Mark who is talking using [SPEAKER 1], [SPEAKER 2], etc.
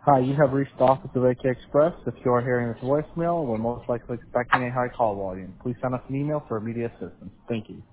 [SPEAKER 1] Hi, you have reached the office of AK Express. If you are hearing this voicemail, we're most likely expecting a high call volume. Please send us an email for immediate assistance. Thank you.